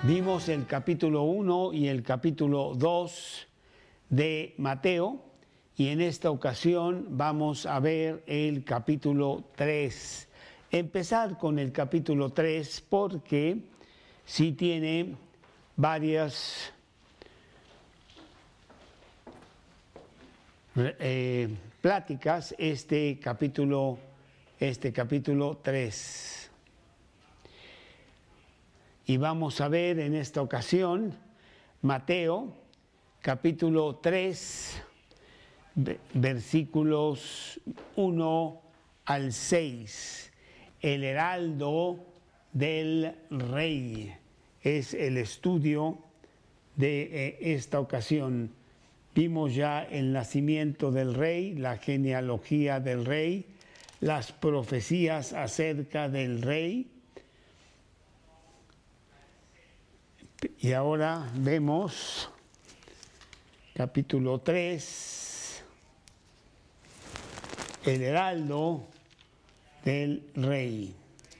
Vimos el capítulo 1 y el capítulo 2 de Mateo y en esta ocasión vamos a ver el capítulo 3. Empezar con el capítulo 3 porque sí tiene varias pláticas este capítulo 3. Y vamos a ver en esta ocasión Mateo, capítulo 3, versículos 1 al 6. El heraldo del rey es el estudio de esta ocasión. Vimos ya el nacimiento del rey, la genealogía del rey, las profecías acerca del rey. Y ahora vemos capítulo 3, el heraldo del rey.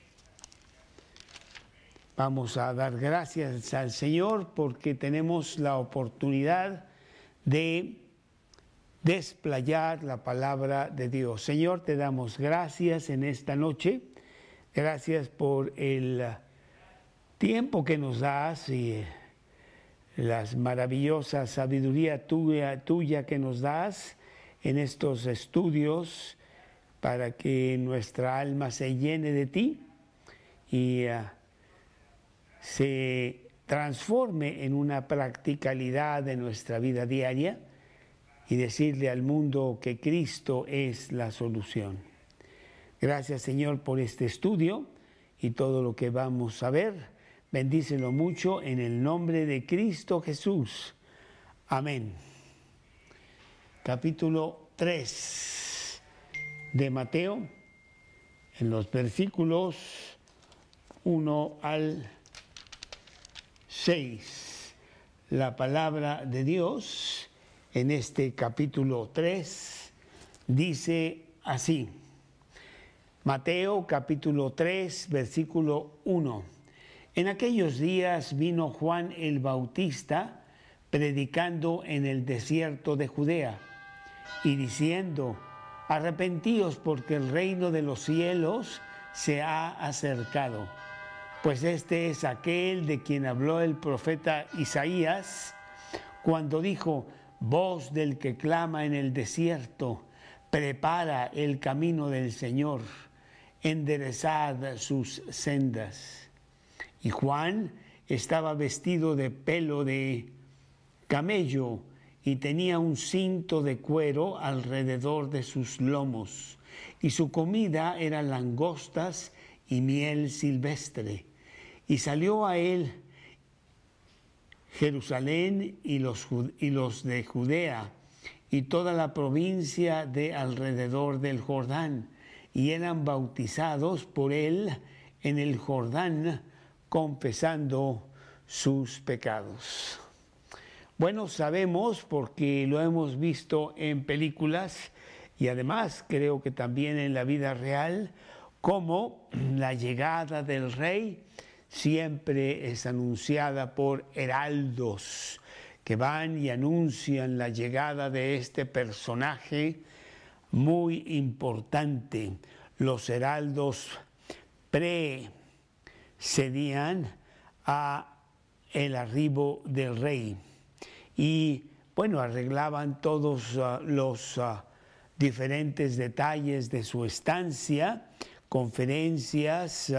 Vamos a dar gracias al Señor porque tenemos la oportunidad de desplayar la palabra de Dios. Señor, te damos gracias en esta noche. Gracias por el tiempo que nos das y las maravillosas sabiduría tuya que nos das en estos estudios para que nuestra alma se llene de ti y se transforme en una practicalidad de nuestra vida diaria y decirle al mundo que Cristo es la solución. Gracias, Señor, por este estudio y todo lo que vamos a ver. Bendícelo mucho en el nombre de Cristo Jesús. Amén. Capítulo 3 de Mateo, en los versículos 1 al 6. La palabra de Dios en este capítulo 3 dice así. Mateo capítulo 3, versículo 1. En aquellos días vino Juan el Bautista predicando en el desierto de Judea y diciendo: arrepentíos porque el reino de los cielos se ha acercado. Pues este es aquel de quien habló el profeta Isaías cuando dijo: voz del que clama en el desierto, prepara el camino del Señor, enderezad sus sendas. Y Juan estaba vestido de pelo de camello y tenía un cinto de cuero alrededor de sus lomos, y su comida era langostas y miel silvestre. Y salió a él Jerusalén y los de Judea y toda la provincia de alrededor del Jordán, y eran bautizados por él en el Jordán, confesando sus pecados. Bueno, sabemos porque lo hemos visto en películas y además creo que también en la vida real, cómo la llegada del rey siempre es anunciada por heraldos que van y anuncian la llegada de este personaje muy importante. Los heraldos precedían a el arribo del rey y bueno, arreglaban todos los diferentes detalles de su estancia, conferencias,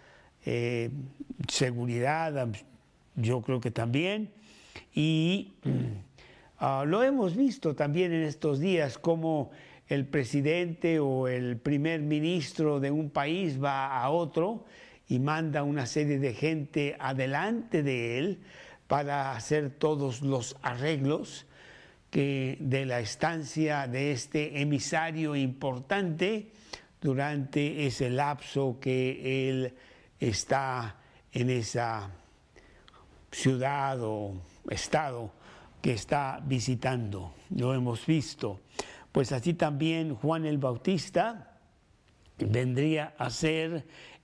seguridad, yo creo que también, y lo hemos visto también en estos días como el presidente o el primer ministro de un país va a otro y manda una serie de gente adelante de él para hacer todos los arreglos de la estancia de este emisario importante durante ese lapso que él está en esa ciudad o estado que está visitando. Lo hemos visto. Pues así también Juan el Bautista vendría a ser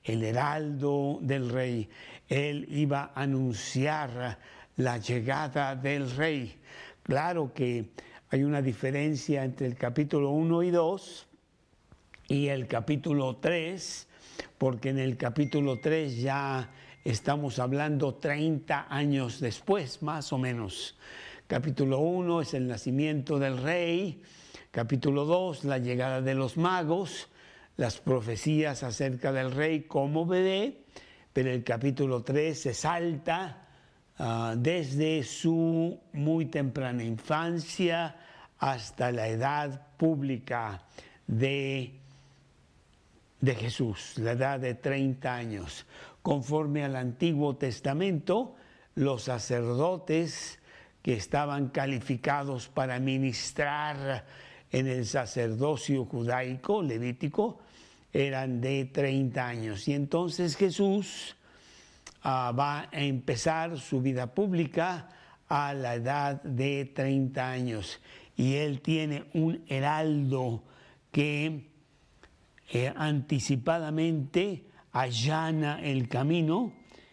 el heraldo del rey. Él iba a anunciar la llegada del rey. Claro que hay una diferencia entre el capítulo 1 y 2 y el capítulo 3, porque en el capítulo 3 ya estamos hablando 30 años después, más o menos. Capítulo 1 es el nacimiento del rey, capítulo 2 la llegada de los magos, las profecías acerca del rey como bebé, pero el capítulo 3 se salta desde su muy temprana infancia hasta la edad pública de Jesús, la edad de 30 años. Conforme al Antiguo Testamento, los sacerdotes que estaban calificados para ministrar en el sacerdocio judaico, levítico, eran de 30 años. Y entonces Jesús va a empezar su vida pública a la edad de 30 años. Y él tiene un heraldo que anticipadamente allana el camino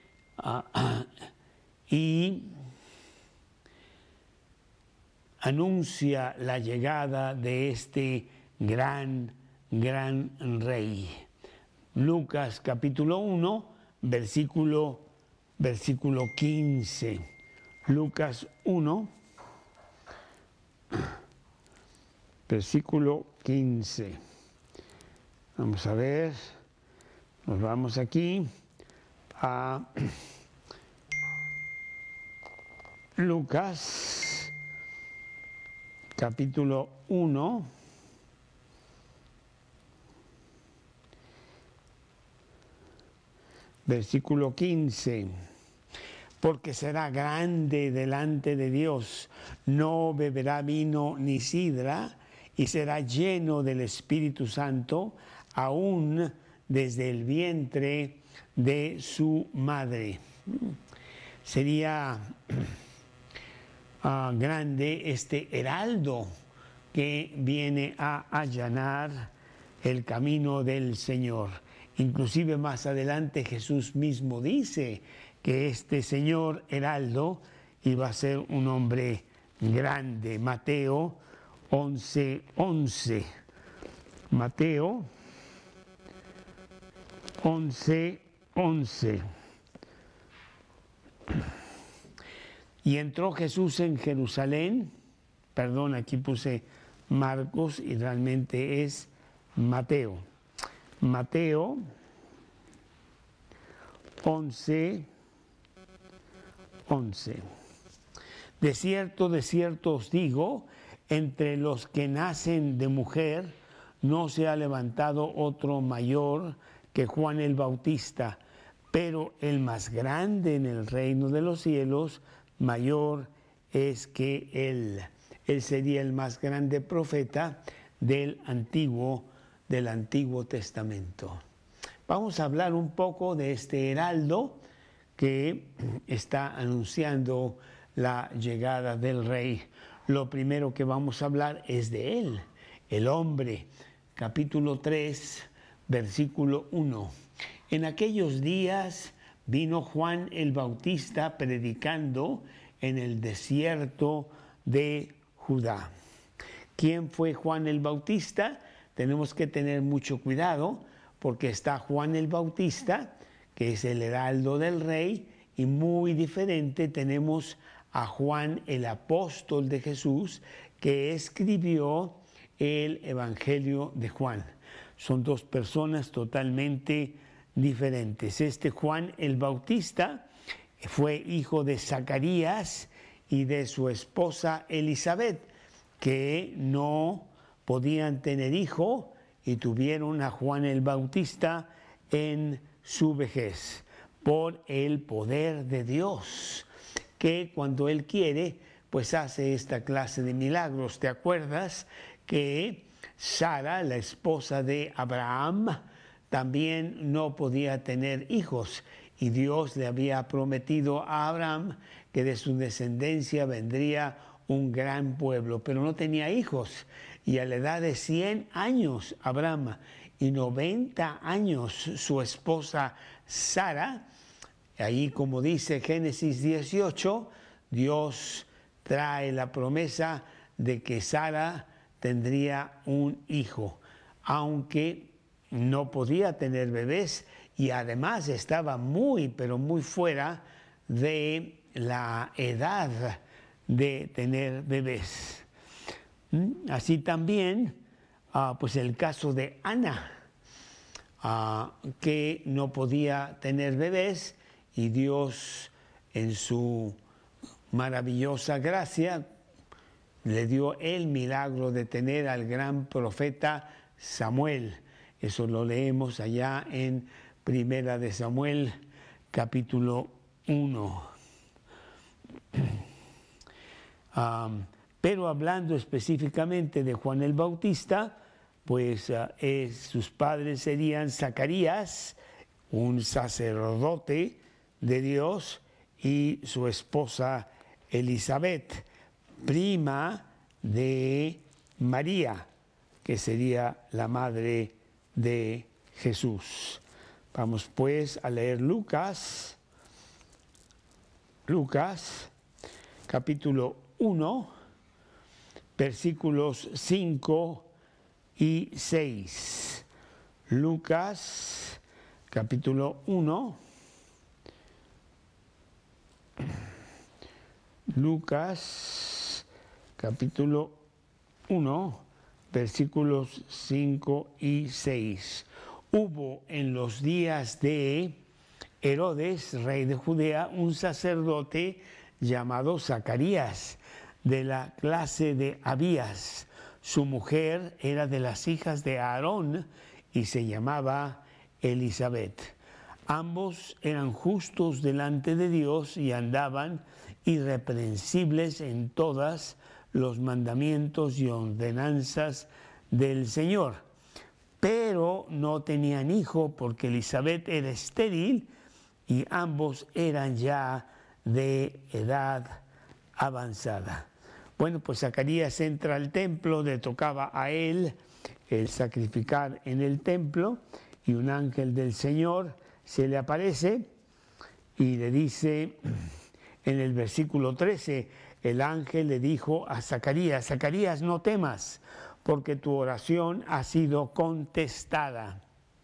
y anuncia la llegada de este gran rey. Lucas capítulo 1, versículo 15. Lucas 1, versículo 15. Vamos a ver, nos vamos aquí a Lucas, capítulo 1, versículo 15. Porque será grande delante de Dios, no beberá vino ni sidra, y será lleno del Espíritu Santo, aún desde el vientre de su madre. Sería grande este heraldo que viene a allanar el camino del Señor. Inclusive más adelante Jesús mismo dice que este señor heraldo iba a ser un hombre grande. Mateo 11:11. Mateo 11:11. Y entró Jesús en Jerusalén, perdón, aquí puse Marcos y realmente es Mateo. Mateo 11:11. De cierto os digo, entre los que nacen de mujer no se ha levantado otro mayor que Juan el Bautista, pero el más grande en el reino de los cielos mayor es que él. Él sería el más grande profeta del Antiguo Testamento. Vamos a hablar un poco de este heraldo que está anunciando la llegada del rey. Lo primero que vamos a hablar es de él, el hombre. Capítulo 3, versículo 1. En aquellos días vino Juan el Bautista predicando en el desierto de Judá. ¿Quién fue Juan el Bautista? Tenemos que tener mucho cuidado porque está Juan el Bautista, que es el heraldo del rey, y muy diferente tenemos a Juan el apóstol de Jesús, que escribió el Evangelio de Juan. Son dos personas totalmente diferentes. Este Juan el Bautista fue hijo de Zacarías y de su esposa Elizabeth, que no podían tener hijo y tuvieron a Juan el Bautista en su vejez por el poder de Dios, que cuando Él quiere, pues hace esta clase de milagros. ¿Te acuerdas que Sara, la esposa de Abraham, también no podía tener hijos? Y Dios le había prometido a Abraham que de su descendencia vendría un gran pueblo, pero no tenía hijos. Y a la edad de 100 años, Abraham y 90 años su esposa Sara. Ahí, como dice Génesis 18, Dios trae la promesa de que Sara tendría un hijo, aunque no podía tener bebés y además estaba muy, pero muy fuera de la edad de tener bebés. Así también, pues el caso de Ana, que no podía tener bebés y Dios en su maravillosa gracia le dio el milagro de tener al gran profeta Samuel. Eso lo leemos allá en Primera de Samuel, capítulo 1. Pero hablando específicamente de Juan el Bautista, pues sus padres serían Zacarías, un sacerdote de Dios, y su esposa Elizabeth, prima de María, que sería la madre de Jesús. Vamos pues a leer Lucas, capítulo 1, versículos 5 y 6. Lucas, capítulo 1. Lucas, capítulo 1, versículos 5 y 6. Hubo en los días de Herodes, rey de Judea, un sacerdote llamado Zacarías, de la clase de Abías. Su mujer era de las hijas de Aarón y se llamaba Elizabeth. Ambos eran justos delante de Dios y andaban irreprensibles en todos los mandamientos y ordenanzas del Señor. Pero no tenían hijo porque Elizabeth era estéril y ambos eran ya de edad avanzada. Bueno, pues Zacarías entra al templo, le tocaba a él el sacrificar en el templo y un ángel del Señor se le aparece y le dice en el versículo 13, el ángel le dijo a Zacarías: Zacarías, no temas, porque tu oración ha sido contestada.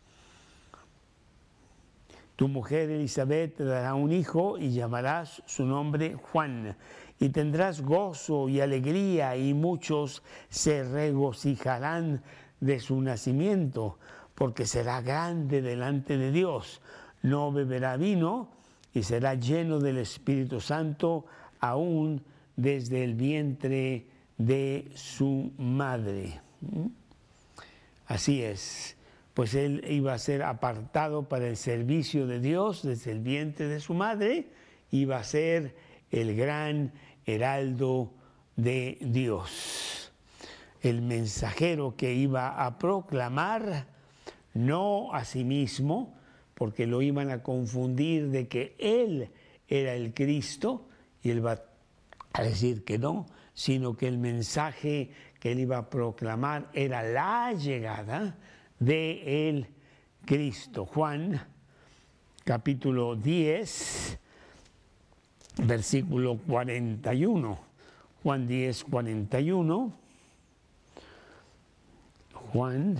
Tu mujer Elizabeth te dará un hijo y llamarás su nombre Juan. Y tendrás gozo y alegría y muchos se regocijarán de su nacimiento, porque será grande delante de Dios. No beberá vino y será lleno del Espíritu Santo aún desde el vientre de su madre. Así es, pues él iba a ser apartado para el servicio de Dios desde el vientre de su madre, iba a ser el gran heraldo de Dios, el mensajero que iba a proclamar, no a sí mismo, porque lo iban a confundir de que él era el Cristo, y él va a decir que no, sino que el mensaje que él iba a proclamar era la llegada de el Cristo. Juan, capítulo 10, versículo 41. Juan 10, 41. Juan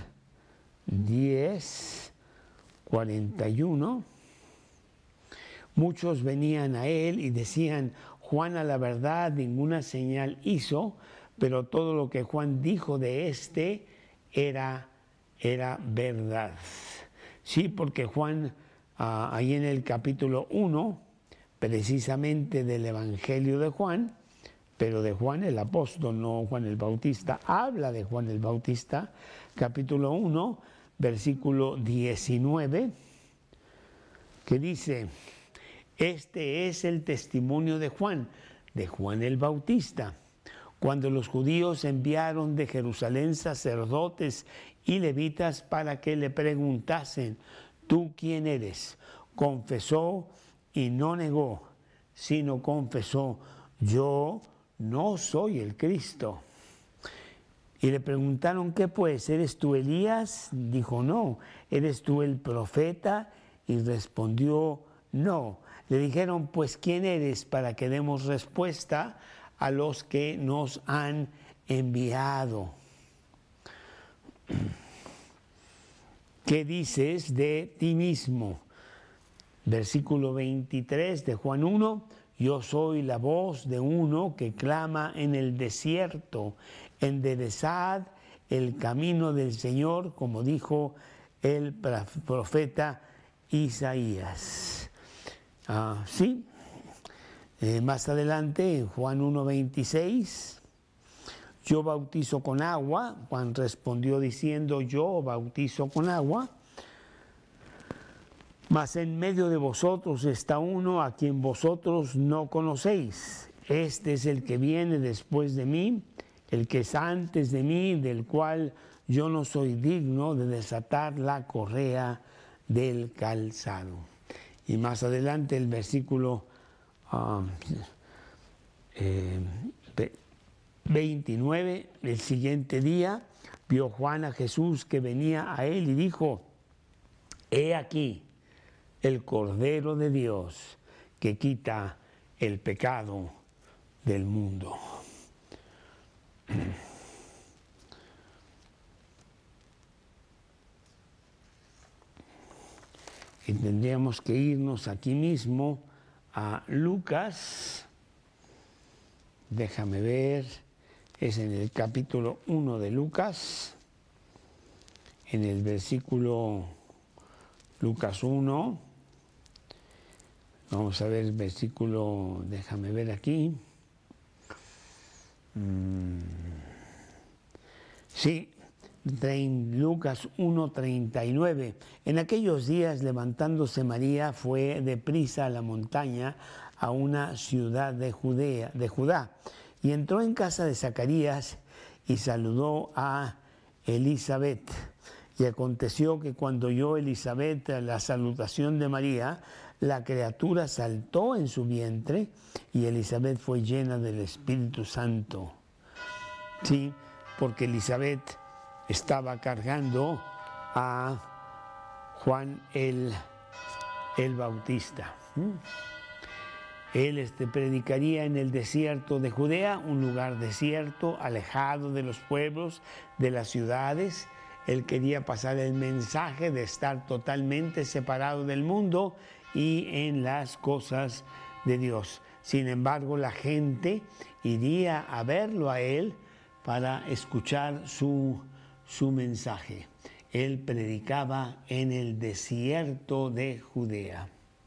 10, 41. Muchos venían a él y decían: Juan a la verdad ninguna señal hizo, pero todo lo que Juan dijo de éste era verdad. Sí, porque Juan, ahí en el capítulo 1, precisamente del Evangelio de Juan, pero de Juan el apóstol, no Juan el Bautista, habla de Juan el Bautista, capítulo 1, versículo 19, que dice: este es el testimonio de Juan el Bautista. Cuando los judíos enviaron de Jerusalén sacerdotes y levitas para que le preguntasen: ¿tú quién eres? Confesó y no negó, sino confesó: yo no soy el Cristo. Y le preguntaron, ¿qué pues? ¿Eres tú Elías? Dijo, no. ¿Eres tú el profeta? Y respondió, no. Le dijeron, pues, ¿quién eres para que demos respuesta a los que nos han enviado? ¿Qué dices de ti mismo? Versículo 23 de Juan 1, yo soy la voz de uno que clama en el desierto, enderezad el camino del Señor, como dijo el profeta Isaías. Sí, más adelante en Juan 1:26, yo bautizo con agua. Juan respondió diciendo, yo bautizo con agua, mas en medio de vosotros está uno a quien vosotros no conocéis. Este es el que viene después de mí, el que es antes de mí, del cual yo no soy digno de desatar la correa del calzado. Y más adelante el versículo 29, el siguiente día vio Juan a Jesús que venía a él y dijo, he aquí el Cordero de Dios que quita el pecado del mundo. Y tendríamos que irnos aquí mismo a Lucas. Déjame ver, es en el capítulo 1 de Lucas, en el versículo Lucas 1. Vamos a ver el versículo, déjame ver aquí. Sí, Lucas 1:39. En aquellos días, levantándose María, fue deprisa a la montaña, a una ciudad de Judá, y entró en casa de Zacarías y saludó a Elizabeth. Y aconteció que cuando oyó Elizabeth la salutación de María, la criatura saltó en su vientre y Elizabeth fue llena del Espíritu Santo. Sí, porque Elizabeth estaba cargando a Juan el Bautista. Él predicaría en el desierto de Judea, un lugar desierto, alejado de los pueblos, de las ciudades. Él quería pasar el mensaje de estar totalmente separado del mundo y en las cosas de Dios. Sin embargo, la gente iría a verlo a él para escuchar su mensaje. Él predicaba en el desierto de Judea.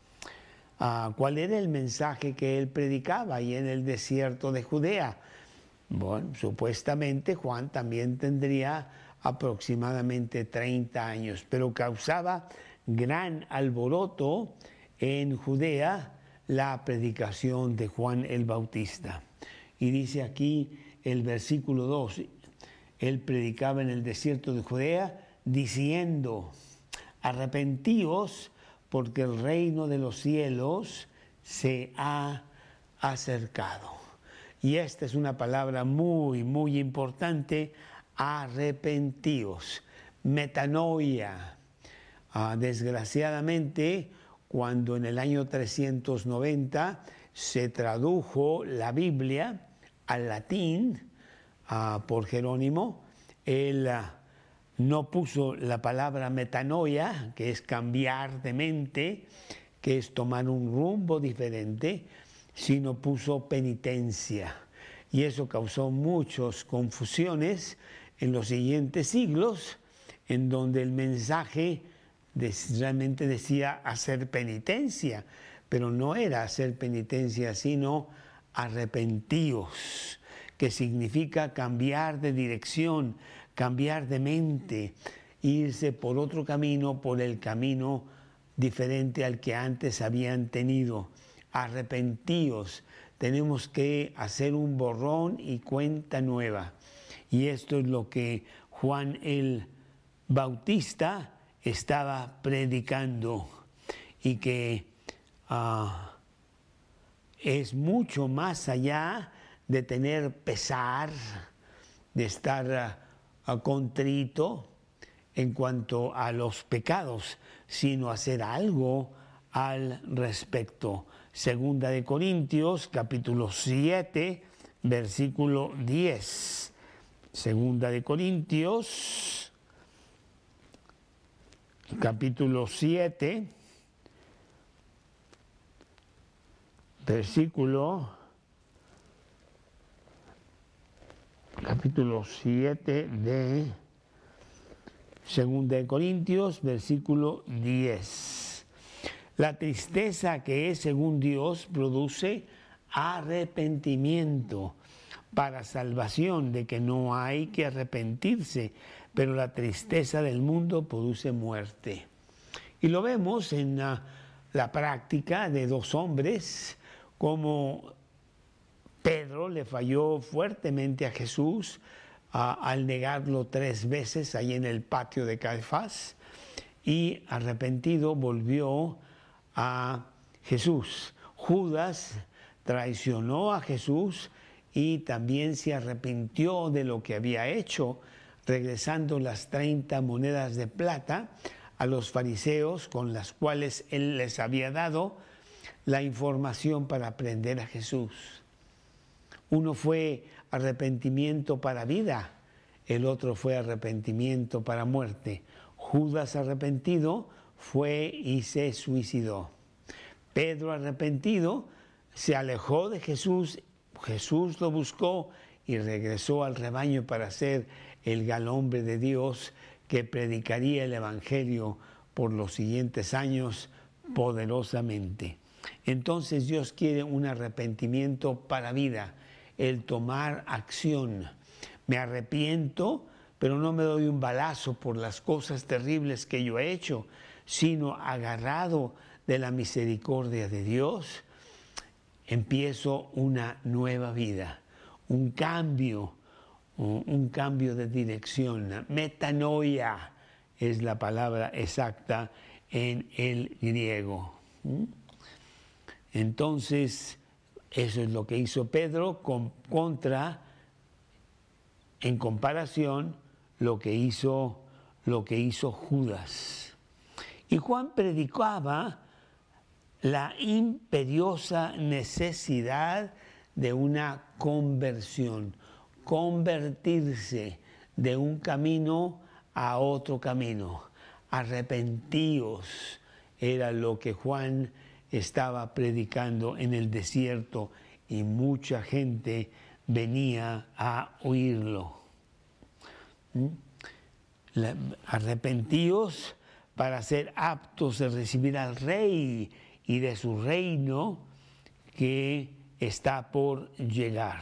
¿Cuál era el mensaje que él predicaba ahí en el desierto de Judea? Bueno, supuestamente Juan también tendría aproximadamente 30 años, pero causaba gran alboroto en Judea la predicación de Juan el Bautista. Y dice aquí el versículo 2, él predicaba en el desierto de Judea diciendo, arrepentíos porque el reino de los cielos se ha acercado. Y esta es una palabra muy, muy importante, arrepentíos, metanoia. Desgraciadamente, cuando en el año 390 se tradujo la Biblia al latín por Jerónimo, él no puso la palabra metanoia, que es cambiar de mente, que es tomar un rumbo diferente, sino puso penitencia. Y eso causó muchas confusiones en los siguientes siglos, en donde el mensaje realmente decía hacer penitencia, pero no era hacer penitencia, sino arrepentíos, que significa cambiar de dirección, cambiar de mente, irse por otro camino, por el camino diferente al que antes habían tenido. Arrepentíos, tenemos que hacer un borrón y cuenta nueva. Y esto es lo que Juan el Bautista estaba predicando, y que es mucho más allá de tener pesar, de estar contrito en cuanto a los pecados, sino hacer algo al respecto. Segunda de Corintios, capítulo 7, versículo 10. Segunda de Corintios, capítulo 7, capítulo 7 de Segunda de Corintios, versículo 10. La tristeza que es según Dios produce arrepentimiento para salvación, de que no hay que arrepentirse, pero la tristeza del mundo produce muerte. Y lo vemos en la práctica de dos hombres, como Pedro le falló fuertemente a Jesús al negarlo 3 veces ahí en el patio de Caifás, y arrepentido volvió a Jesús. Judas traicionó a Jesús y también se arrepintió de lo que había hecho, regresando las 30 monedas de plata a los fariseos, con las cuales él les había dado la información para prender a Jesús. Uno fue arrepentimiento para vida, el otro fue arrepentimiento para muerte. Judas arrepentido fue y se suicidó. Pedro arrepentido se alejó de Jesús, Jesús lo buscó y regresó al rebaño para ser el gran hombre de Dios que predicaría el Evangelio por los siguientes años poderosamente. Entonces Dios quiere un arrepentimiento para vida, el tomar acción. Me arrepiento, pero no me doy un balazo por las cosas terribles que yo he hecho, sino agarrado de la misericordia de Dios, empiezo una nueva vida, un cambio de dirección. Metanoia es la palabra exacta en el griego. Entonces, eso es lo que hizo Pedro en comparación lo que hizo Judas. Y Juan predicaba la imperiosa necesidad de una conversión, convertirse de un camino a otro camino. Arrepentíos era lo que Juan estaba predicando en el desierto y mucha gente venía a oírlo. Arrepentíos para ser aptos de recibir al Rey y de su reino que está por llegar.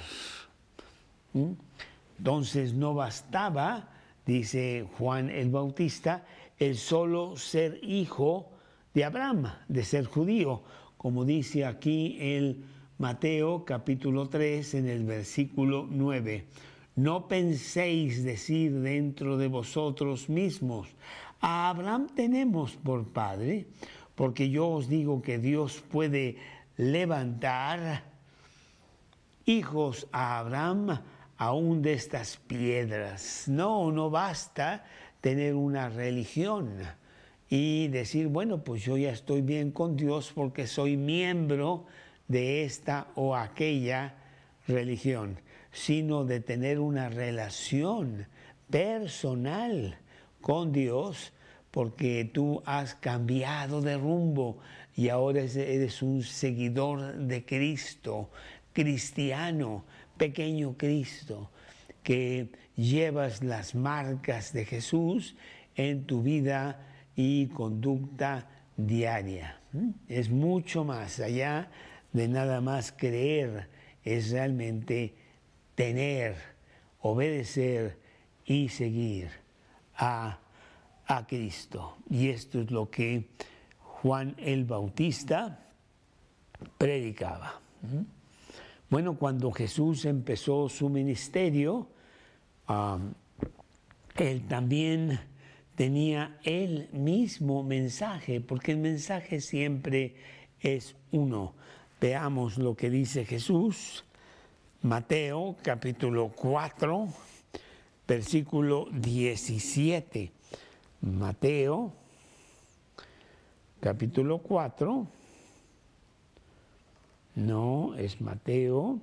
Entonces no bastaba, dice Juan el Bautista, el solo ser hijo de Abraham, de ser judío, como dice aquí el Mateo capítulo 3 en el versículo 9. No penséis decir dentro de vosotros mismos, a Abraham tenemos por padre, porque yo os digo que Dios puede levantar hijos a Abraham aún de estas piedras. No basta tener una religión y decir, bueno, pues yo ya estoy bien con Dios porque soy miembro de esta o aquella religión, sino de tener una relación personal con Dios, porque tú has cambiado de rumbo y ahora eres un seguidor de Cristo, cristiano, pequeño Cristo, que llevas las marcas de Jesús en tu vida y conducta diaria. Es mucho más allá de nada más creer, es realmente tener, obedecer y seguir a Cristo. Y esto es lo que Juan el Bautista predicaba. Bueno, cuando Jesús empezó su ministerio, él también tenía el mismo mensaje, porque el mensaje siempre es uno. Veamos lo que dice Jesús, Mateo capítulo 4, versículo 17. Mateo, capítulo 4. No, es Mateo,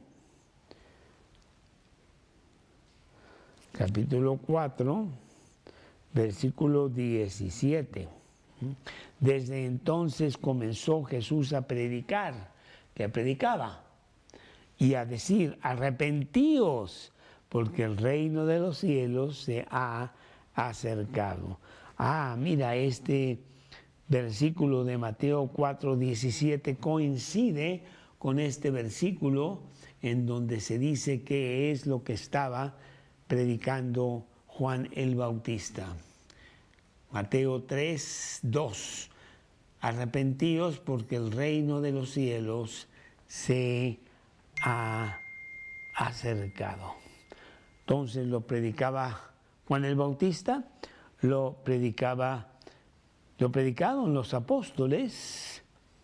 capítulo 4, versículo 17. Desde entonces comenzó Jesús a predicar, que predicaba, y a decir: arrepentíos, porque el reino de los cielos se ha acercado. Mira, este versículo de Mateo 4, 17 coincide con este versículo en donde se dice qué es lo que estaba predicando Juan el Bautista. Mateo 3, 2. Arrepentíos porque el reino de los cielos se ha acercado. Entonces lo predicaba Juan el Bautista, lo predicaron los apóstoles.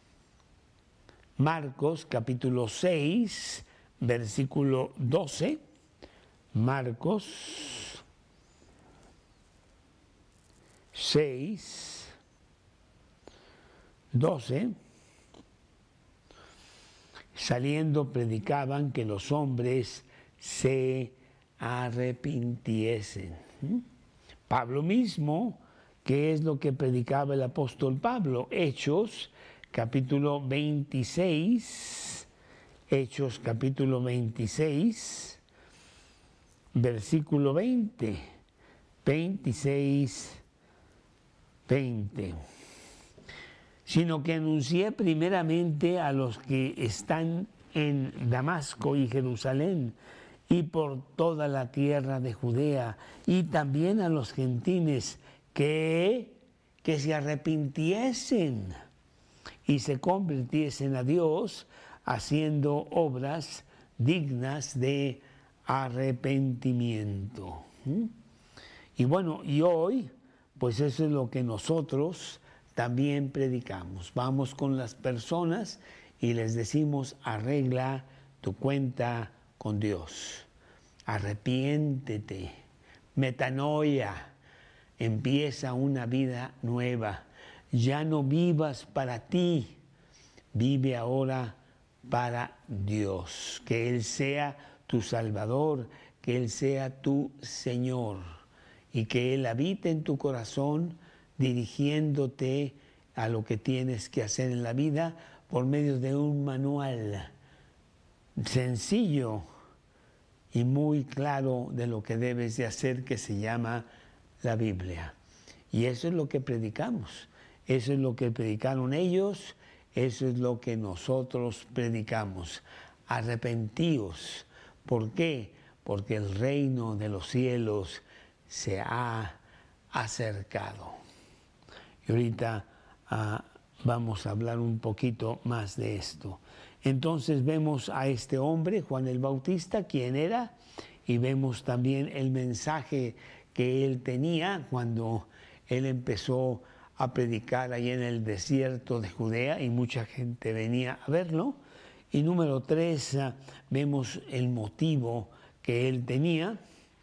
Marcos capítulo 6, versículo 12. Marcos 6, 12. Saliendo predicaban que los hombres se arrepintiesen. Pablo mismo, ¿qué es lo que predicaba el apóstol Pablo? Hechos capítulo 26, Hechos capítulo 26, versículo 20, 26, 20. Sino que anuncié primeramente a los que están en Damasco y Jerusalén y por toda la tierra de Judea, y también a los gentiles que se arrepintiesen y se convirtiesen a Dios, haciendo obras dignas de arrepentimiento. Y bueno, y hoy, pues eso es lo que nosotros también predicamos. Vamos con las personas y les decimos: arregla tu cuenta con Dios. Arrepiéntete, metanoia, empieza una vida nueva. Ya no vivas para ti, vive ahora para Dios. Que Él sea tu Salvador, que Él sea tu Señor y que Él habite en tu corazón, dirigiéndote a lo que tienes que hacer en la vida por medio de un manual sencillo y muy claro de lo que debes de hacer, que se llama la Biblia. Y eso es lo que predicamos, eso es lo que predicaron ellos, eso es lo que nosotros predicamos. Arrepentíos. ¿Por qué? Porque el reino de los cielos se ha acercado. Y ahorita vamos a hablar un poquito más de esto. Entonces vemos a este hombre, Juan el Bautista, quién era, y vemos también el mensaje que él tenía cuando él empezó a predicar ahí en el desierto de Judea y mucha gente venía a verlo. Y número 3, vemos el motivo que él tenía.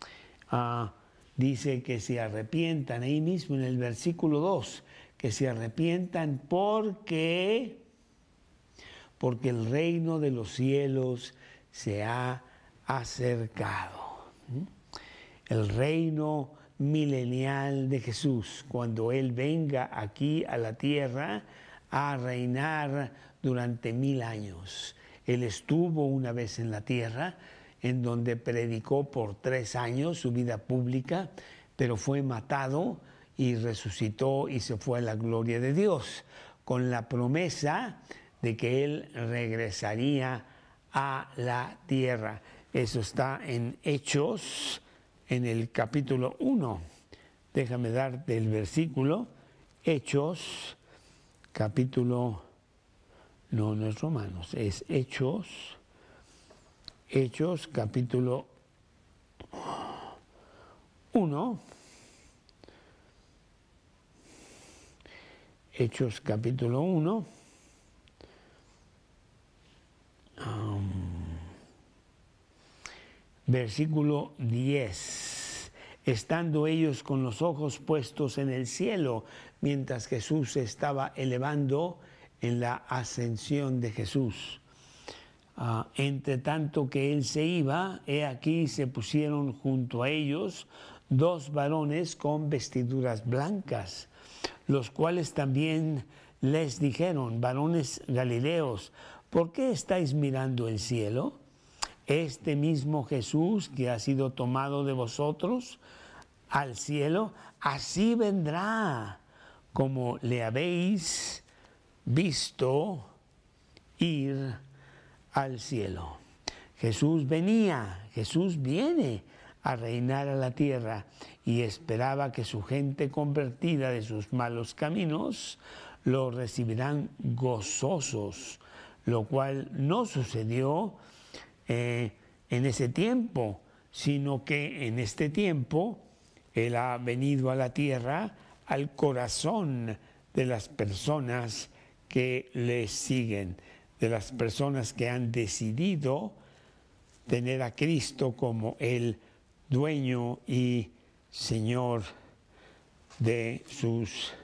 Dice que se arrepientan, ahí mismo en el versículo 2, que se arrepientan porque el reino de los cielos se ha acercado. El reino milenial de Jesús, cuando Él venga aquí a la tierra a reinar durante 1000 años. Él estuvo una vez en la tierra, en donde predicó por 3 años su vida pública, pero fue matado y resucitó y se fue a la gloria de Dios, con la promesa de que Él regresaría a la tierra. Eso está en Hechos, en el capítulo 1. Déjame darte el versículo. Hechos, capítulo... No es Romanos, es Hechos. Hechos, capítulo 1. Hechos, capítulo 1. Versículo 10. estando ellos con los ojos puestos en el cielo, mientras Jesús se estaba elevando en la ascensión de Jesús. Entre tanto que él se iba, he aquí se pusieron junto a ellos 2 varones con vestiduras blancas, los cuales también les dijeron: varones galileos, ¿por qué estáis mirando el cielo? Este mismo Jesús que ha sido tomado de vosotros al cielo, así vendrá como le habéis visto ir al cielo. Jesús viene a reinar a la tierra, y esperaba que su gente convertida de sus malos caminos lo recibirán gozosos, lo cual no sucedió en ese tiempo, sino que en este tiempo Él ha venido a la tierra, al corazón de las personas que le siguen, de las personas que han decidido tener a Cristo como el dueño y Señor de sus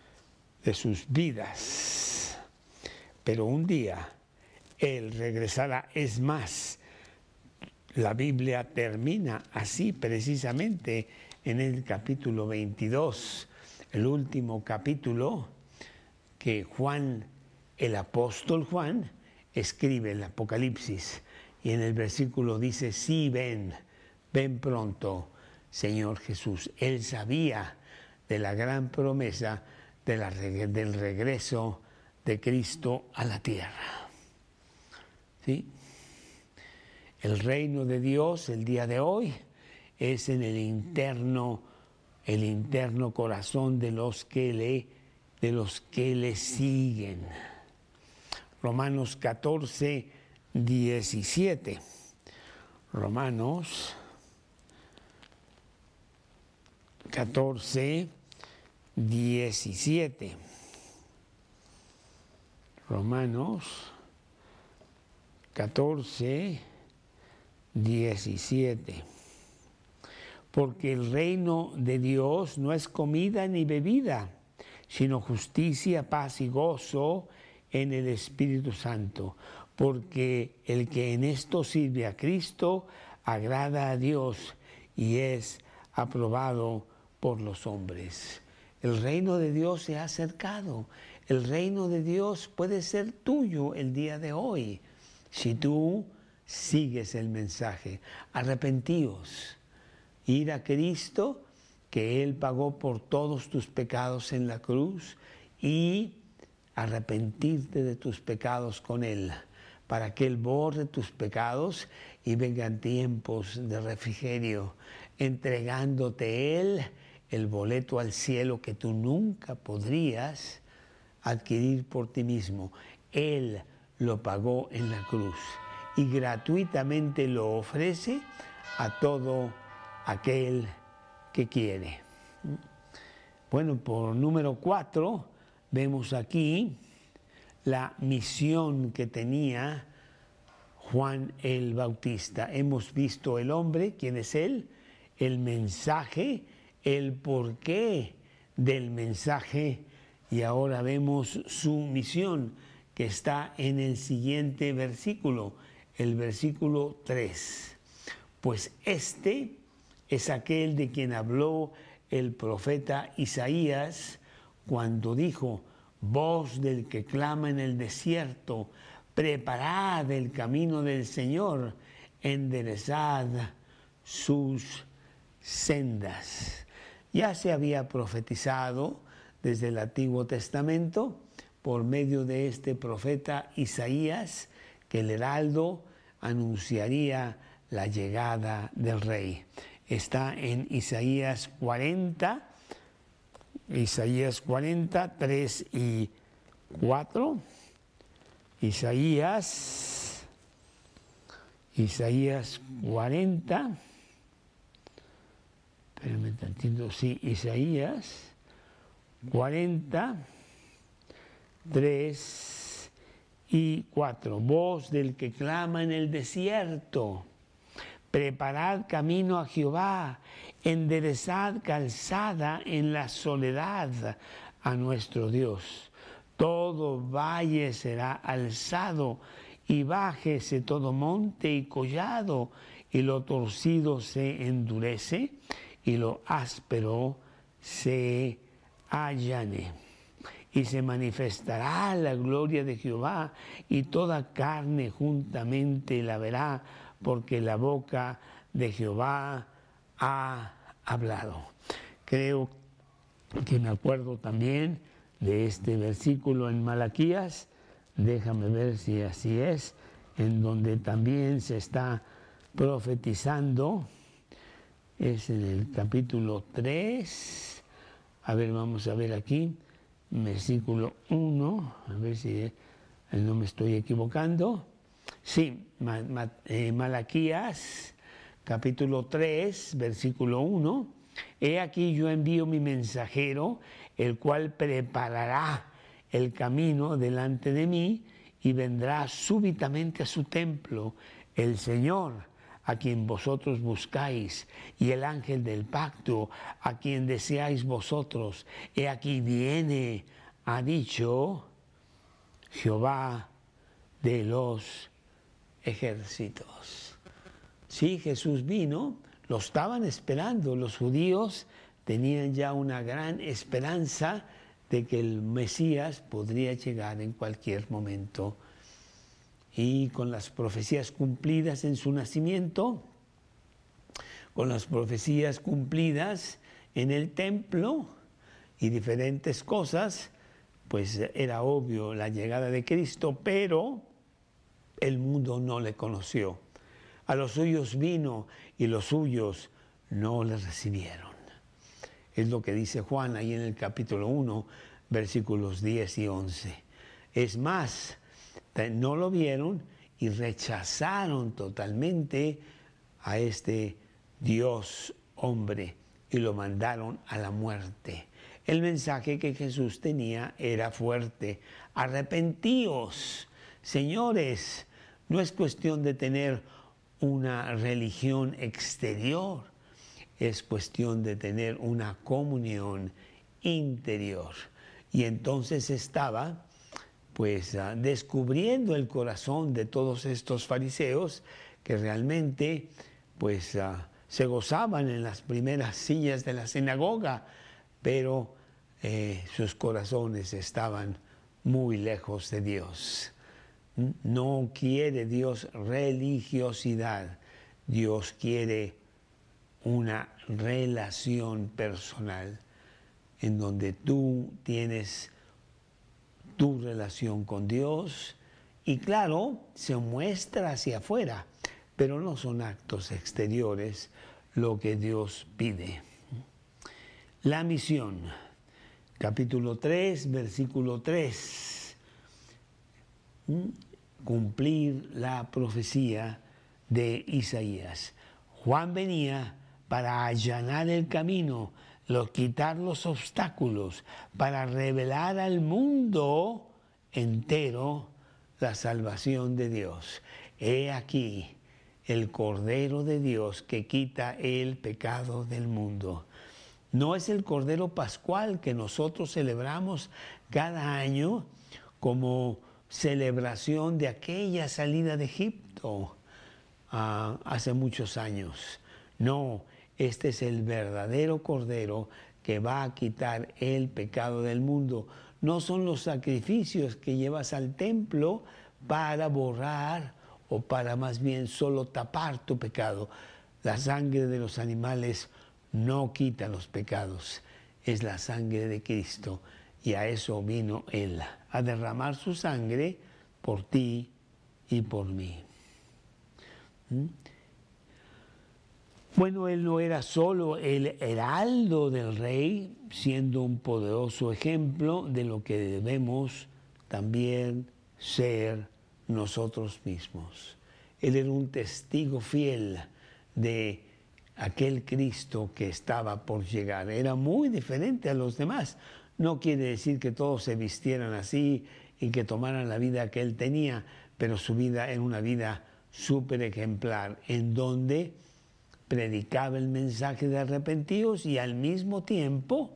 vidas. Pero un día Él regresará. Es más, la Biblia termina así precisamente en el capítulo 22, el último capítulo que Juan, el apóstol Juan, escribe el Apocalipsis. Y en el versículo dice: sí, ven pronto, Señor Jesús. Él sabía de la gran promesa del regreso de Cristo a la tierra. ¿Sí? El reino de Dios el día de hoy es en el interno corazón de los que le siguen. Romanos 14, 17. Romanos 14, 17. Romanos 14, 17. Porque el reino de Dios no es comida ni bebida, sino justicia, paz y gozo en el Espíritu Santo. Porque el que en esto sirve a Cristo agrada a Dios y es aprobado por los hombres. El reino de Dios se ha acercado. El reino de Dios puede ser tuyo el día de hoy si tú sigues el mensaje. Arrepentíos. Ir a Cristo, que Él pagó por todos tus pecados en la cruz, y arrepentirte de tus pecados con Él, para que Él borre tus pecados y vengan tiempos de refrigerio, entregándote Él el boleto al cielo que tú nunca podrías adquirir por ti mismo. Él lo pagó en la cruz y gratuitamente lo ofrece a todo aquel que quiere. Bueno, por número 4 vemos aquí la misión que tenía Juan el Bautista. Hemos visto el hombre, quién es él, el mensaje, el porqué del mensaje, y ahora vemos su misión, que está en el siguiente versículo, el versículo 3. Pues este es aquel de quien habló el profeta Isaías cuando dijo: voz del que clama en el desierto, preparad el camino del Señor, enderezad sus sendas. Ya se había profetizado desde el Antiguo Testamento por medio de este profeta Isaías que el heraldo anunciaría la llegada del rey. Está en Isaías 40, 3 y 4. Isaías 40. Espérame tantito, sí, Isaías 40, 3 y 4. Voz del que clama en el desierto, Preparad camino a Jehová, enderezad calzada en la soledad a nuestro Dios. Todo valle será alzado y bájese todo monte y collado, y lo torcido se endurece y lo áspero se allane. Y se manifestará la gloria de Jehová, y toda carne juntamente la verá, porque la boca de Jehová ha hablado. Creo que me acuerdo también de este versículo en Malaquías, déjame ver si así es, en donde también se está profetizando, es en el capítulo 3, a ver, vamos a ver aquí, versículo 1, a ver si no me estoy equivocando. Sí, Malaquías, capítulo 3, versículo 1. He aquí yo envío mi mensajero, el cual preparará el camino delante de mí, y vendrá súbitamente a su templo el Señor, a quien vosotros buscáis, y el ángel del pacto, a quien deseáis vosotros. He aquí viene, ha dicho Jehová de los ejércitos. Sí, Jesús vino, lo estaban esperando, los judíos tenían ya una gran esperanza de que el Mesías podría llegar en cualquier momento. Y con las profecías cumplidas en su nacimiento, con las profecías cumplidas en el templo y diferentes cosas, pues era obvio la llegada de Cristo, pero el mundo no le conoció. A los suyos vino y los suyos no le recibieron. Es lo que dice Juan ahí en el capítulo 1, versículos 10 y 11. Es más, no lo vieron y rechazaron totalmente a este Dios hombre y lo mandaron a la muerte. El mensaje que Jesús tenía era fuerte. Arrepentíos, señores. No es cuestión de tener una religión exterior, es cuestión de tener una comunión interior. Y entonces estaba pues descubriendo el corazón de todos estos fariseos que realmente pues se gozaban en las primeras sillas de la sinagoga, pero sus corazones estaban muy lejos de Dios. No quiere Dios religiosidad, Dios quiere una relación personal en donde tú tienes tu relación con Dios y claro, se muestra hacia afuera, pero no son actos exteriores lo que Dios pide. La misión, capítulo 3, versículo 3. Cumplir la profecía de Isaías. Juan venía para allanar el camino, quitar los obstáculos, para revelar al mundo entero la salvación de Dios. He aquí el Cordero de Dios que quita el pecado del mundo. No es el Cordero Pascual que nosotros celebramos cada año como celebración de aquella salida de Egipto hace muchos años. No, este es el verdadero Cordero que va a quitar el pecado del mundo. No son los sacrificios que llevas al templo para borrar o para más bien solo tapar tu pecado. La sangre de los animales no quita los pecados, es la sangre de Cristo. Y a eso vino Él, a derramar su sangre por ti y por mí. Bueno, Él no era solo el heraldo del rey, siendo un poderoso ejemplo de lo que debemos también ser nosotros mismos. Él era un testigo fiel de aquel Cristo que estaba por llegar. Era muy diferente a los demás. No quiere decir que todos se vistieran así y que tomaran la vida que él tenía, pero su vida era una vida súper ejemplar, en donde predicaba el mensaje de arrepentidos y al mismo tiempo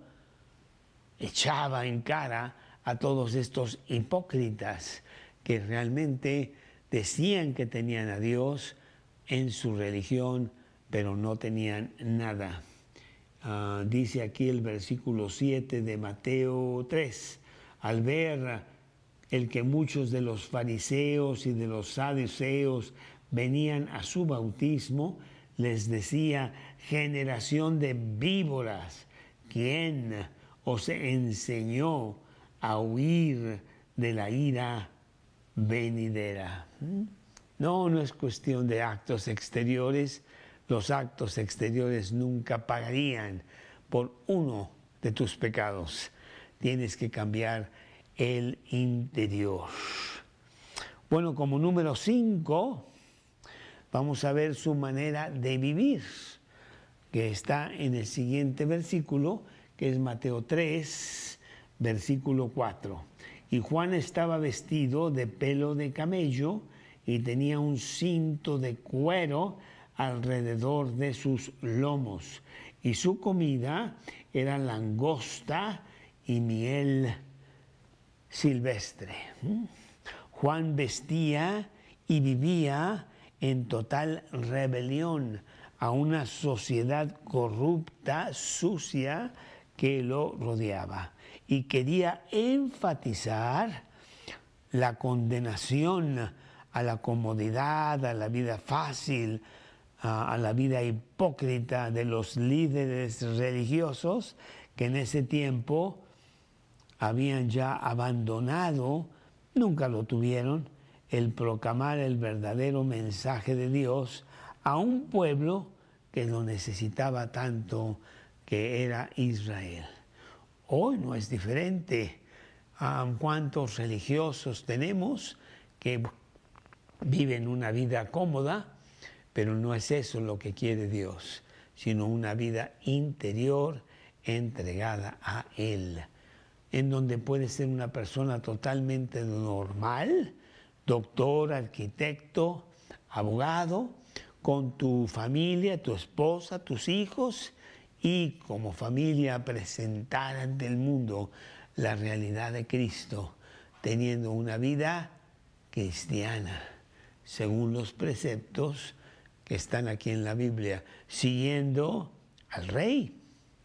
echaba en cara a todos estos hipócritas que realmente decían que tenían a Dios en su religión, pero no tenían nada. Dice aquí el versículo 7 de Mateo 3, al ver el que muchos de los fariseos y de los saduceos venían a su bautismo, les decía: generación de víboras, ¿quién os enseñó a huir de la ira venidera? No, no es cuestión de actos exteriores. Los actos exteriores nunca pagarían por uno de tus pecados. Tienes que cambiar el interior. Bueno, como número 5, vamos a ver su manera de vivir, que está en el siguiente versículo, que es Mateo 3, versículo 4. Y Juan estaba vestido de pelo de camello y tenía un cinto de cuero alrededor de sus lomos, y su comida era langosta y miel silvestre. Juan vestía y vivía en total rebelión a una sociedad corrupta, sucia, que lo rodeaba, y quería enfatizar la condenación a la comodidad, a la vida fácil, a la vida hipócrita de los líderes religiosos que en ese tiempo habían ya abandonado, nunca lo tuvieron, el proclamar el verdadero mensaje de Dios a un pueblo que lo necesitaba tanto, que era Israel. Hoy no es diferente. ¿Cuántos religiosos tenemos que viven una vida cómoda? Pero no es eso lo que quiere Dios, sino una vida interior entregada a Él, en donde puedes ser una persona totalmente normal, doctor, arquitecto, abogado, con tu familia, tu esposa, tus hijos, y como familia presentar ante el mundo la realidad de Cristo, teniendo una vida cristiana, según los preceptos que están aquí en la Biblia, siguiendo al Rey,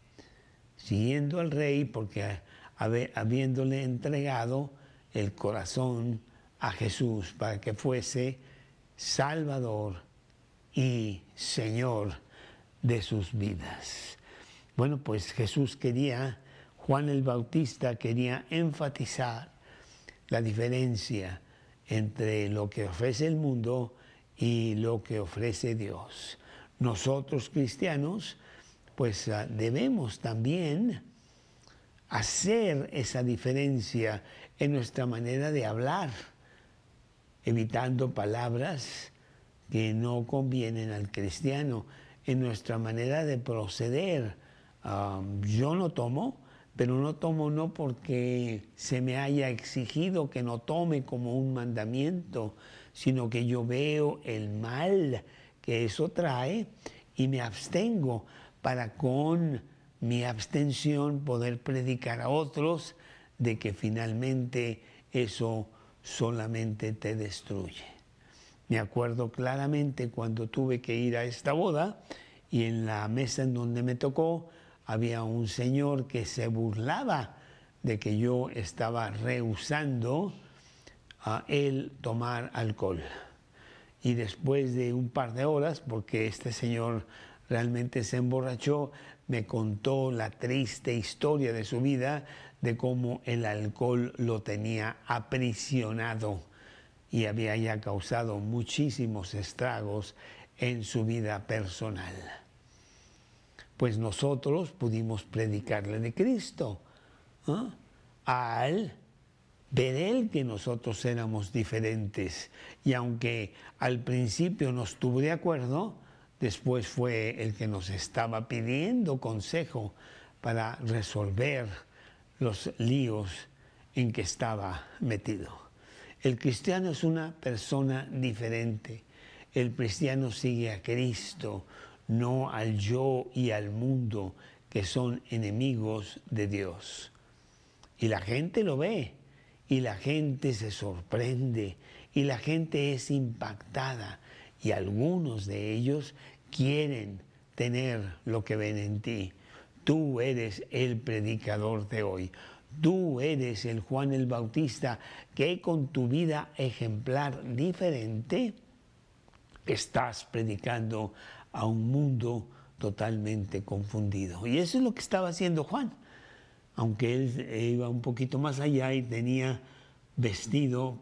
porque habiéndole entregado el corazón a Jesús para que fuese Salvador y Señor de sus vidas. Bueno, pues Juan el Bautista quería enfatizar la diferencia entre lo que ofrece el mundo y lo que ofrece Dios. Nosotros cristianos, pues debemos también hacer esa diferencia en nuestra manera de hablar, evitando palabras que no convienen al cristiano, en nuestra manera de proceder. Yo no tomo, pero no tomo no porque se me haya exigido que no tome como un mandamiento, sino que yo veo el mal que eso trae y me abstengo para con mi abstención poder predicar a otros de que finalmente eso solamente te destruye. Me acuerdo claramente cuando tuve que ir a esta boda y en la mesa en donde me tocó había un señor que se burlaba de que yo estaba rehusando a él tomar alcohol. Y después de un par de horas, porque este señor realmente se emborrachó, me contó la triste historia de su vida, de cómo el alcohol lo tenía aprisionado y había ya causado muchísimos estragos en su vida personal. Pues nosotros pudimos predicarle de Cristo, al ver él que nosotros éramos diferentes. Y aunque al principio no estuvo de acuerdo, después fue el que nos estaba pidiendo consejo para resolver los líos en que estaba metido. El cristiano es una persona diferente, el cristiano sigue a Cristo, no al yo y al mundo, que son enemigos de Dios. Y la gente lo ve, y la gente se sorprende, y la gente es impactada, y algunos de ellos quieren tener lo que ven en ti. Tú eres el predicador de hoy. Tú eres el Juan el Bautista que con tu vida ejemplar diferente estás predicando a un mundo totalmente confundido. Y eso es lo que estaba haciendo Juan, aunque él iba un poquito más allá y tenía vestido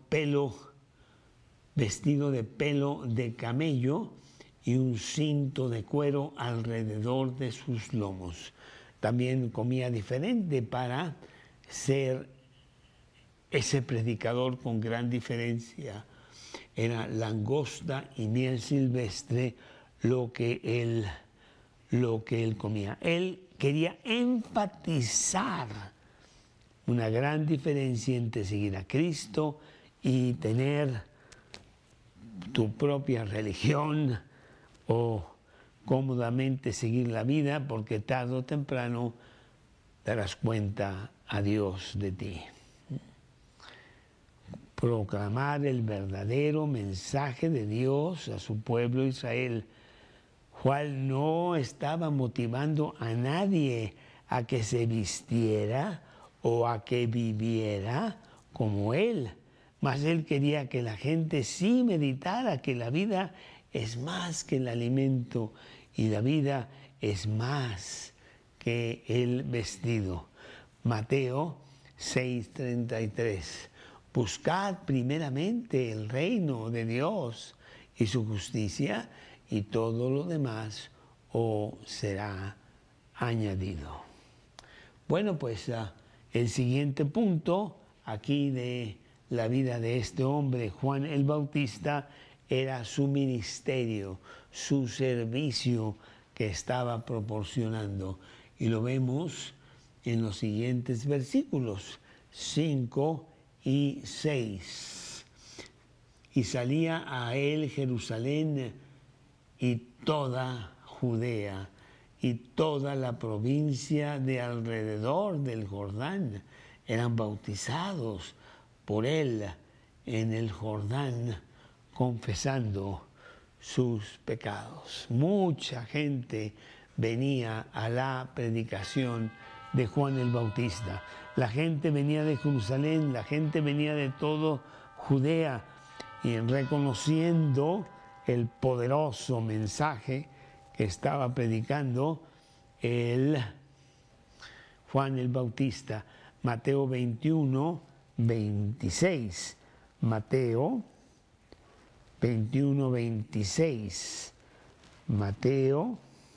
de pelo de camello y un cinto de cuero alrededor de sus lomos. También comía diferente para ser ese predicador con gran diferencia. Era langosta y miel silvestre lo que él comía. Él quería enfatizar una gran diferencia entre seguir a Cristo y tener tu propia religión o cómodamente seguir la vida, porque tarde o temprano darás cuenta a Dios de ti. Proclamar el verdadero mensaje de Dios a su pueblo Israel. Juan no estaba motivando a nadie a que se vistiera o a que viviera como él, mas él quería que la gente sí meditara que la vida es más que el alimento y la vida es más que el vestido. Mateo 6:33. Buscad primeramente el reino de Dios y su justicia, y todo lo demás os será añadido. Bueno, pues el siguiente punto aquí de la vida de este hombre, Juan el Bautista, era su ministerio, su servicio que estaba proporcionando. Y lo vemos en los siguientes versículos 5 y 6. Y salía a él Jerusalén y toda Judea y toda la provincia de alrededor del Jordán. Eran bautizados por él en el Jordán, confesando sus pecados. Mucha gente venía a la predicación de Juan el Bautista. La gente venía de Jerusalén, la gente venía de todo Judea, y reconociendo el poderoso mensaje que estaba predicando Juan el Bautista. Mateo 21:26. Mateo 21:26. Mateo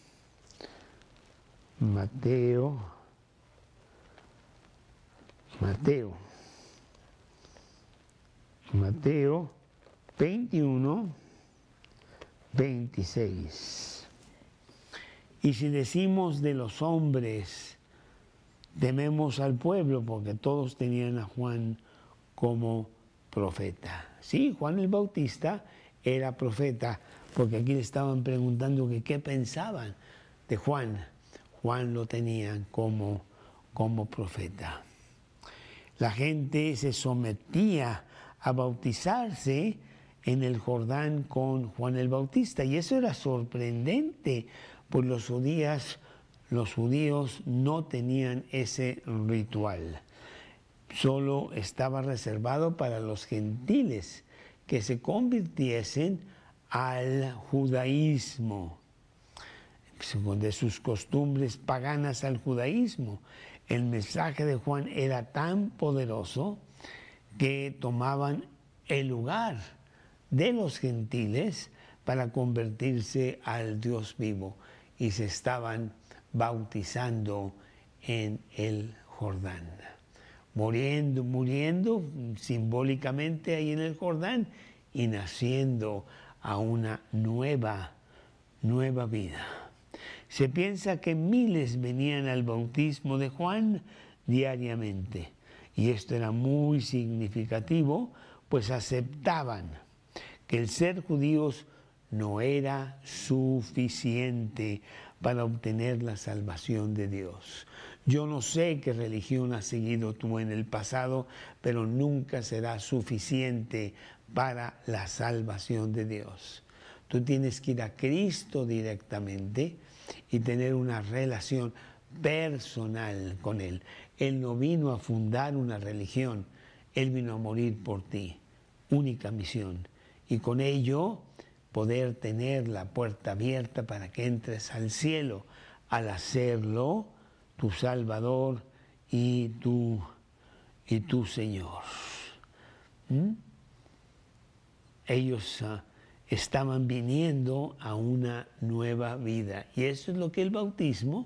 21:26. Y si decimos de los hombres, tememos al pueblo, porque todos tenían a Juan como profeta. Sí, Juan el Bautista era profeta, porque aquí le estaban preguntando que qué pensaban de Juan. Juan lo tenían como profeta. La gente se sometía a bautizarse en el Jordán con Juan el Bautista, y eso era sorprendente, pues los judíos no tenían ese ritual. Solo estaba reservado para los gentiles que se convirtiesen al judaísmo, de sus costumbres paganas al judaísmo. El mensaje de Juan era tan poderoso que tomaban el lugar de los gentiles para convertirse al Dios vivo, y se estaban bautizando en el Jordán, muriendo simbólicamente ahí en el Jordán y naciendo a una nueva vida. Se piensa que miles venían al bautismo de Juan diariamente, y esto era muy significativo, pues aceptaban que el ser judíos no era suficiente para obtener la salvación de Dios. Yo no sé qué religión has seguido tú en el pasado, pero nunca será suficiente para la salvación de Dios. Tú tienes que ir a Cristo directamente y tener una relación personal con Él. Él no vino a fundar una religión, Él vino a morir por ti. Única misión. Y con ello poder tener la puerta abierta para que entres al cielo. Al hacerlo, tu Salvador y tu Señor. Ellos estaban viniendo a una nueva vida. Y eso es lo que el bautismo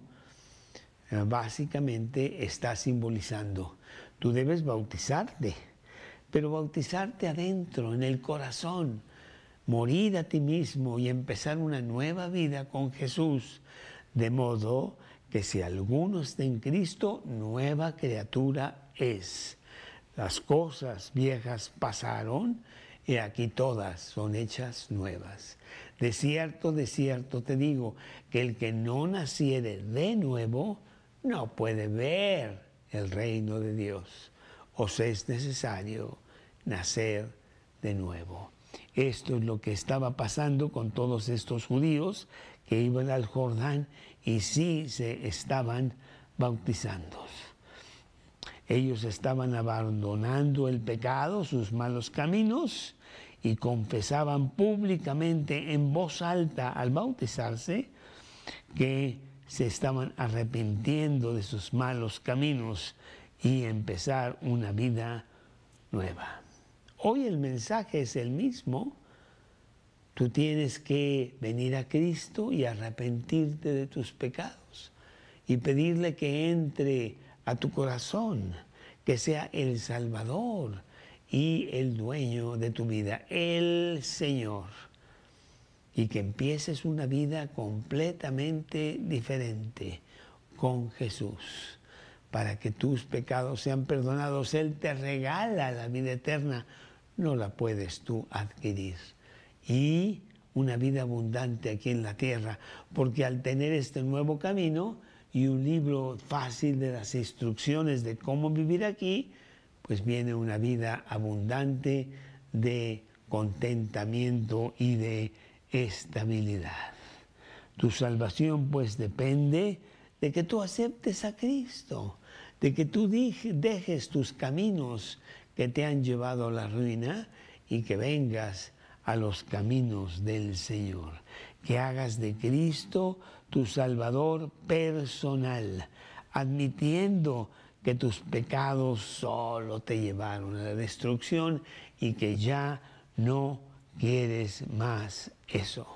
básicamente está simbolizando. Tú debes bautizarte, pero bautizarte adentro, en el corazón, morir a ti mismo y empezar una nueva vida con Jesús, de modo que si alguno está en Cristo, nueva criatura es. Las cosas viejas pasaron y aquí todas son hechas nuevas. De cierto te digo, que el que no naciere de nuevo no puede ver el reino de Dios. Os es necesario nacer de nuevo. Esto es lo que estaba pasando con todos estos judíos que iban al Jordán y sí se estaban bautizando. Ellos estaban abandonando el pecado, sus malos caminos, y confesaban públicamente en voz alta al bautizarse que se estaban arrepintiendo de sus malos caminos y empezar una vida nueva. Hoy el mensaje es el mismo. Tú tienes que venir a Cristo y arrepentirte de tus pecados y pedirle que entre a tu corazón, que sea el Salvador y el dueño de tu vida, el Señor, y que empieces una vida completamente diferente con Jesús, para que tus pecados sean perdonados. Él te regala la vida eterna, no la puedes tú adquirir. Y una vida abundante aquí en la tierra, porque al tener este nuevo camino y un libro fácil de las instrucciones de cómo vivir aquí, pues viene una vida abundante de contentamiento y de estabilidad. Tu salvación pues depende de que tú aceptes a Cristo, de que tú dejes tus caminos que te han llevado a la ruina y que vengas a los caminos del Señor, que hagas de Cristo tu Salvador personal, admitiendo que tus pecados solo te llevaron a la destrucción y que ya no quieres más eso.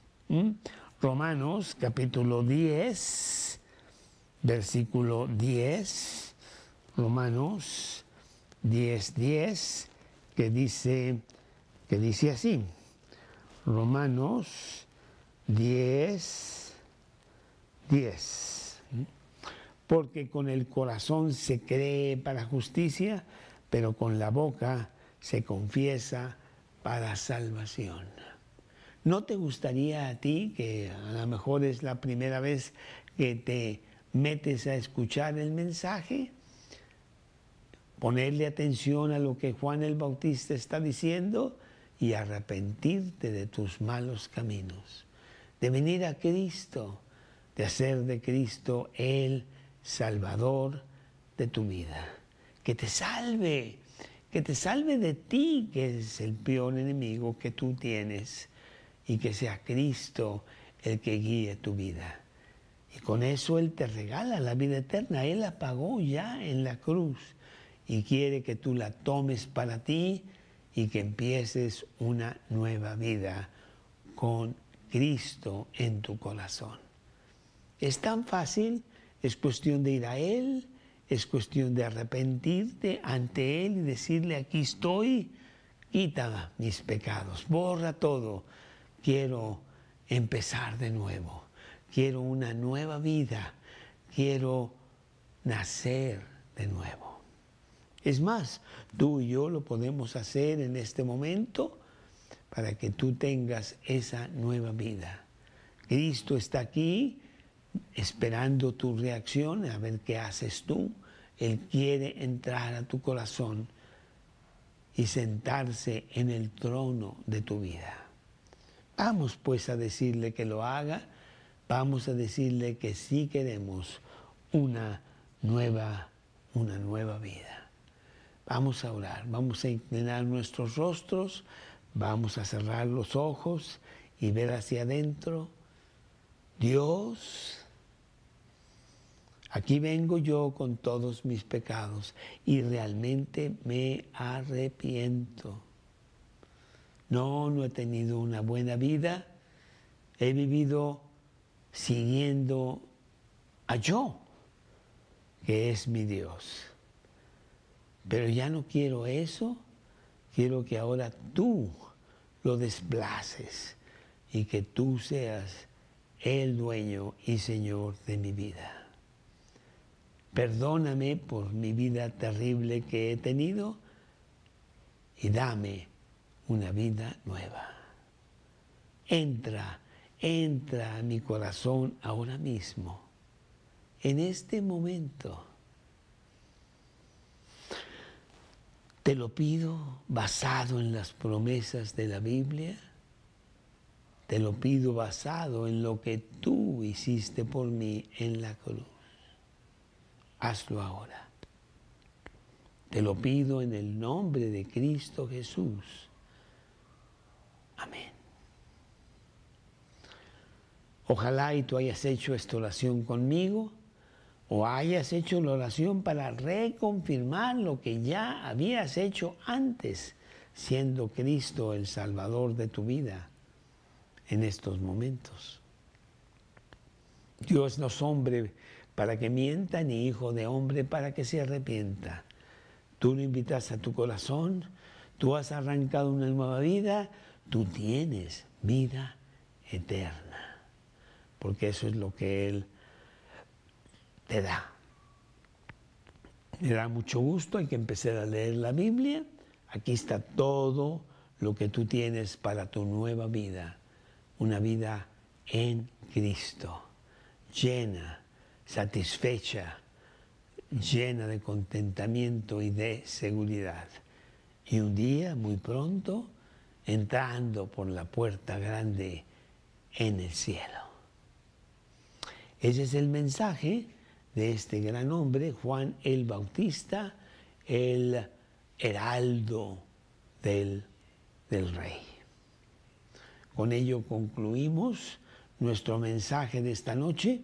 Romanos capítulo 10, versículo 10, Romanos 10:10, que dice así, Romanos 10:10. Porque con el corazón se cree para justicia, pero con la boca se confiesa para salvación. ¿No te gustaría a ti, que a lo mejor es la primera vez que te metes a escuchar el mensaje, ponerle atención a lo que Juan el Bautista está diciendo y arrepentirte de tus malos caminos, de venir a Cristo, de hacer de Cristo el Salvador de tu vida, que te salve de ti, que es el peor enemigo que tú tienes, y que sea Cristo el que guíe tu vida? Y con eso Él te regala la vida eterna. Él la pagó ya en la cruz y quiere que tú la tomes para ti y que empieces una nueva vida con Cristo en tu corazón. Es tan fácil, es cuestión de ir a Él, es cuestión de arrepentirte ante Él y decirle: aquí estoy, quita mis pecados, borra todo, quiero empezar de nuevo, quiero una nueva vida, quiero nacer de nuevo. Es más, tú y yo lo podemos hacer en este momento. para que tú tengas esa nueva vida. Cristo está aquí esperando tu reacción, a ver qué haces tú. Él quiere entrar a tu corazón y sentarse en el trono de tu vida. Vamos pues a decirle que lo haga, vamos a decirle que sí queremos una nueva vida. Vamos a orar, vamos a inclinar nuestros rostros, vamos a cerrar los ojos y ver hacia adentro. Dios, aquí vengo yo con todos mis pecados y realmente me arrepiento. No he tenido una buena vida, he vivido siguiendo a yo, que es mi Dios. Pero ya no quiero eso, quiero que ahora tú lo desplaces y que tú seas el dueño y Señor de mi vida. Perdóname por mi vida terrible que he tenido y dame una vida nueva. Entra a mi corazón ahora mismo, en este momento. Te lo pido basado en las promesas de la Biblia. Te lo pido basado en lo que tú hiciste por mí en la cruz. Hazlo ahora. Te lo pido en el nombre de Cristo Jesús. Amén. Ojalá y tú hayas hecho esta oración conmigo o hayas hecho la oración para reconfirmar lo que ya habías hecho antes, siendo Cristo el Salvador de tu vida en estos momentos. Dios no es hombre para que mienta, ni hijo de hombre para que se arrepienta. Tú lo invitas a tu corazón, tú has arrancado una nueva vida, tú tienes vida eterna, porque eso es lo que Él te da. Me da mucho gusto, hay que empezar a leer la Biblia. Aquí está todo lo que tú tienes para tu nueva vida, una vida en Cristo, llena, satisfecha, llena de contentamiento y de seguridad. Y un día, muy pronto, entrando por la puerta grande en el cielo. Ese es el mensaje de este gran hombre, Juan el Bautista, el heraldo del Rey. Con ello concluimos nuestro mensaje de esta noche,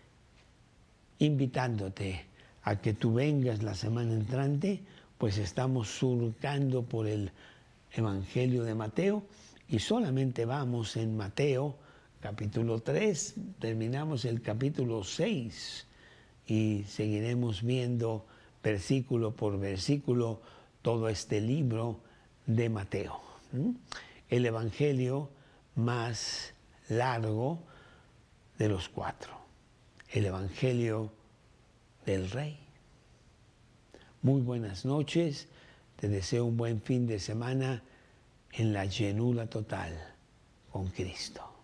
invitándote a que tú vengas la semana entrante, pues estamos surcando por el Evangelio de Mateo y solamente vamos en Mateo capítulo 3, terminamos el capítulo 6 y seguiremos viendo versículo por versículo todo este libro de Mateo. El Evangelio más largo de los 4, el Evangelio del Rey. Muy buenas noches, te deseo un buen fin de semana en la llenura total con Cristo.